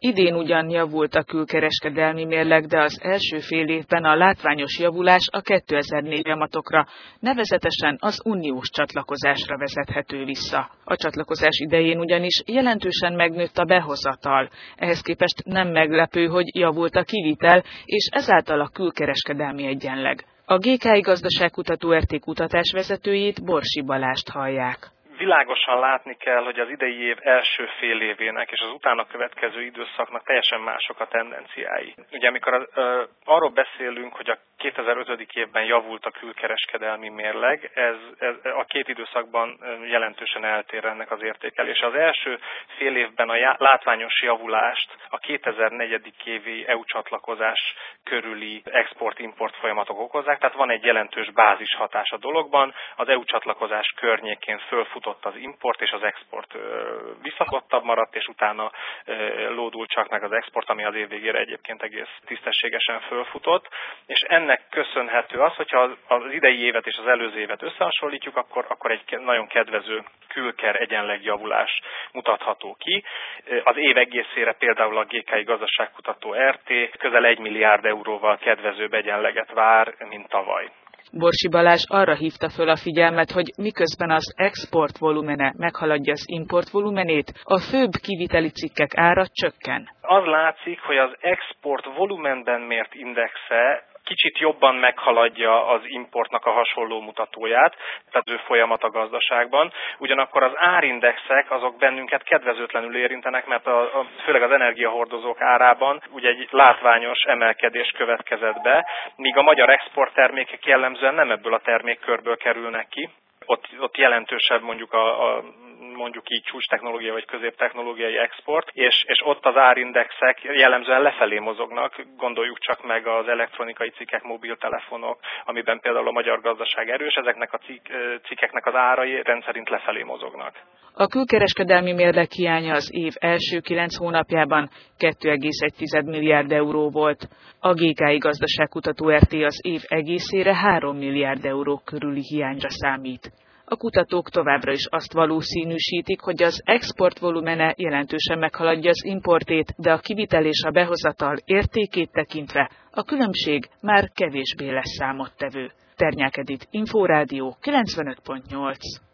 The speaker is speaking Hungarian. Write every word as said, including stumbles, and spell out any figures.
Idén ugyan javult a külkereskedelmi mérleg, de az első fél évben a látványos javulás a kétezer-négy folyamatokra, nevezetesen az uniós csatlakozásra vezethető vissza. A csatlakozás idején ugyanis jelentősen megnőtt a behozatal, ehhez képest nem meglepő, hogy javult a kivitel, és ezáltal a külkereskedelmi egyenleg. A gé ká i Gazdaságkutató er té kutatásvezetőjét, Borsi Balást hallják. Világosan látni kell, hogy az idei év első fél évének és az utána következő időszaknak teljesen mások a tendenciái. Ugye amikor az, ö, arról beszélünk, hogy a kétezer-öt. évben javult a külkereskedelmi mérleg, ez, ez a két időszakban jelentősen eltér ennek az értékelése. Az első fél évben a já, látványos javulást a kétezer-négy. évi é u csatlakozás körüli export-import folyamatok okozzák, tehát van egy jelentős bázishatás a dologban, az é u csatlakozás környékén fölfut az import és az export visszafogottabb maradt, és utána lódult csak meg az export, ami az év végére egyébként egész tisztességesen fölfutott. És ennek köszönhető az, hogyha az idei évet és az előző évet összehasonlítjuk, akkor, akkor egy nagyon kedvező külker egyenlegjavulás mutatható ki. Az év egészére például a gé ká i Gazdaságkutató er té közel egy milliárd euróval kedvezőbb egyenleget vár, mint tavaly. Borsi Balázs arra hívta föl a figyelmet, hogy miközben az export volumene meghaladja az import volumenét, a főbb kiviteli cikkek ára csökken. Az látszik, hogy az export volumenben mért indexe kicsit jobban meghaladja az importnak a hasonló mutatóját, tehát ő folyamat a gazdaságban. Ugyanakkor az árindexek azok bennünket kedvezőtlenül érintenek, mert a, a, főleg az energiahordozók árában ugye egy látványos emelkedés következett be, míg a magyar exporttermékek jellemzően nem ebből a termékkörből kerülnek ki. Ott, ott jelentősebb mondjuk a, a mondjuk így csúcstechnológiai vagy középtechnológiai export, és, és ott az árindexek jellemzően lefelé mozognak, gondoljuk csak meg az elektronikai cikkek, mobiltelefonok, amiben például a magyar gazdaság erős, ezeknek a cikk, cikkeknek az árai rendszerint lefelé mozognak. A külkereskedelmi mérleg hiánya az év első kilenc hónapjában két egész egy milliárd euró volt. A gé ká i Gazdaságkutató er té az év egészére három milliárd euró körüli hiányra számít. A kutatók továbbra is azt valószínűsítik, hogy az export volumene jelentősen meghaladja az importét, de a kivitel és a behozatal értékét tekintve a különbség már kevésbé lesz számottevő. Ternyák Edit, Inforádió kilencvenöt pont nyolc.